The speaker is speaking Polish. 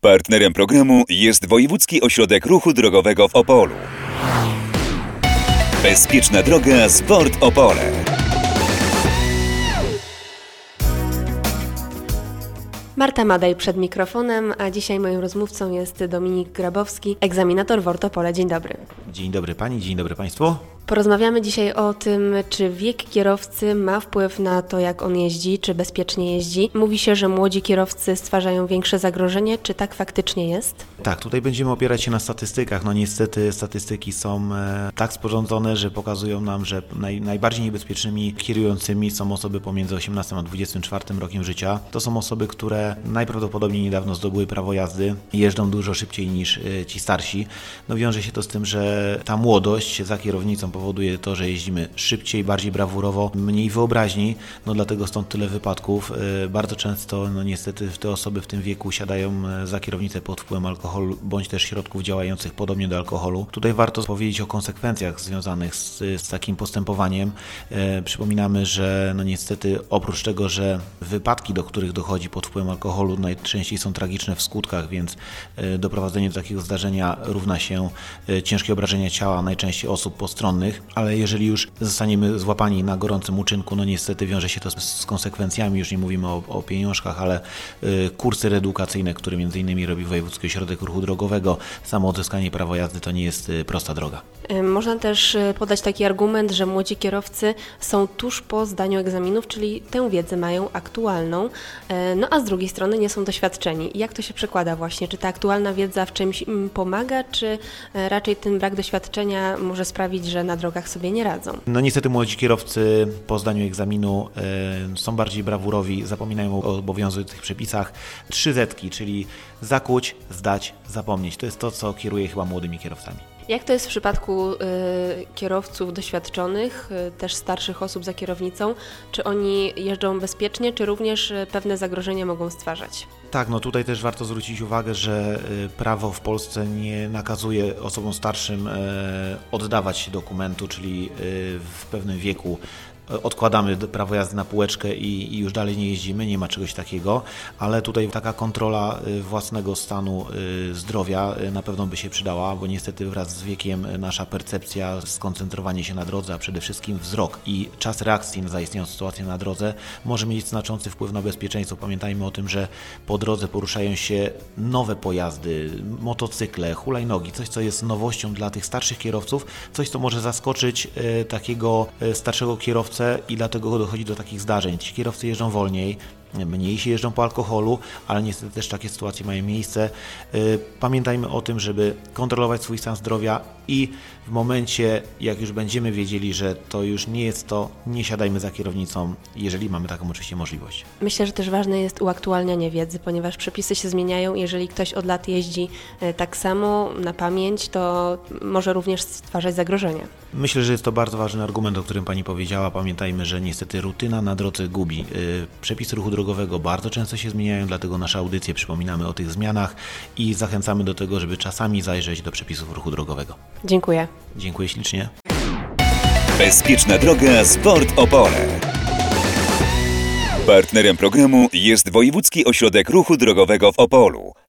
Partnerem programu jest Wojewódzki Ośrodek Ruchu Drogowego w Opolu. Bezpieczna droga Sport Opole. Marta Madej przed mikrofonem, a dzisiaj moim rozmówcą jest Dominik Grabowski, egzaminator WORT Opole. Dzień dobry. Dzień dobry Pani, dzień dobry Państwu. Porozmawiamy dzisiaj o tym, czy wiek kierowcy ma wpływ na to, jak on jeździ, czy bezpiecznie jeździ. Mówi się, że młodzi kierowcy stwarzają większe zagrożenie. Czy tak faktycznie jest? Tak, tutaj będziemy opierać się na statystykach. No niestety statystyki są tak sporządzone, że pokazują nam, że najbardziej niebezpiecznymi kierującymi są osoby pomiędzy 18 a 24 rokiem życia. To są osoby, które najprawdopodobniej niedawno zdobyły prawo jazdy i jeżdżą dużo szybciej niż ci starsi. No wiąże się to z tym, że ta młodość za kierownicą powoduje to, że jeździmy szybciej, bardziej brawurowo, mniej wyobraźni, no dlatego stąd tyle wypadków. Bardzo często, no niestety te osoby w tym wieku siadają za kierownicę pod wpływem alkoholu, bądź też środków działających podobnie do alkoholu. Tutaj warto powiedzieć o konsekwencjach związanych z takim postępowaniem. Przypominamy, że no niestety oprócz tego, że wypadki, do których dochodzi pod wpływem alkoholu najczęściej są tragiczne w skutkach, więc doprowadzenie do takiego zdarzenia równa się ciężkie obrażenia ciała najczęściej osób postronnych. Ale jeżeli już zostaniemy złapani na gorącym uczynku, no niestety wiąże się to z konsekwencjami, już nie mówimy o pieniążkach, ale kursy reedukacyjne, które między innymi robi Wojewódzki Ośrodek Ruchu Drogowego, samo odzyskanie prawa jazdy to nie jest prosta droga. Można też podać taki argument, że młodzi kierowcy są tuż po zdaniu egzaminów, czyli tę wiedzę mają aktualną, no a z drugiej strony nie są doświadczeni. Jak to się przekłada właśnie? Czy ta aktualna wiedza w czymś im pomaga, czy raczej ten brak doświadczenia może sprawić, że na drogach sobie nie radzą? No niestety młodzi kierowcy po zdaniu egzaminu są bardziej brawurowi, zapominają o obowiązujących przepisach. 3 Zetki, czyli zakuć, zdać, zapomnieć. To jest to, co kieruje chyba młodymi kierowcami. Jak to jest w przypadku kierowców doświadczonych, też starszych osób za kierownicą? Czy oni jeżdżą bezpiecznie, czy również pewne zagrożenia mogą stwarzać? Tak, no tutaj też warto zwrócić uwagę, że prawo w Polsce nie nakazuje osobom starszym oddawać dokumentu, czyli w pewnym wieku odkładamy prawo jazdy na półeczkę i już dalej nie jeździmy, nie ma czegoś takiego, ale tutaj taka kontrola własnego stanu zdrowia na pewno by się przydała, bo niestety wraz z wiekiem nasza percepcja, skoncentrowanie się na drodze, a przede wszystkim wzrok i czas reakcji na zaistniałą sytuację na drodze może mieć znaczący wpływ na bezpieczeństwo. Pamiętajmy o tym, że po drodze poruszają się nowe pojazdy, motocykle, hulajnogi, coś co jest nowością dla tych starszych kierowców, coś co może zaskoczyć takiego starszego kierowcę i dlatego dochodzi do takich zdarzeń. Ci kierowcy jeżdżą wolniej, mniej się jeżdżą po alkoholu, ale niestety też takie sytuacje mają miejsce. Pamiętajmy o tym, żeby kontrolować swój stan zdrowia i w momencie, jak już będziemy wiedzieli, że to już nie jest to, nie siadajmy za kierownicą, jeżeli mamy taką oczywiście możliwość. Myślę, że też ważne jest uaktualnianie wiedzy, ponieważ przepisy się zmieniają. Jeżeli ktoś od lat jeździ tak samo na pamięć, to może również stwarzać zagrożenia. Myślę, że jest to bardzo ważny argument, o którym Pani powiedziała. Pamiętajmy, że niestety rutyna na drodze gubi. Przepisy ruchu drogowego bardzo często się zmieniają, dlatego nasze audycje przypominamy o tych zmianach i zachęcamy do tego, żeby czasami zajrzeć do przepisów ruchu drogowego. Dziękuję. Dziękuję ślicznie. Bezpieczna droga Sport Opole. Partnerem programu jest Wojewódzki Ośrodek Ruchu Drogowego w Opolu.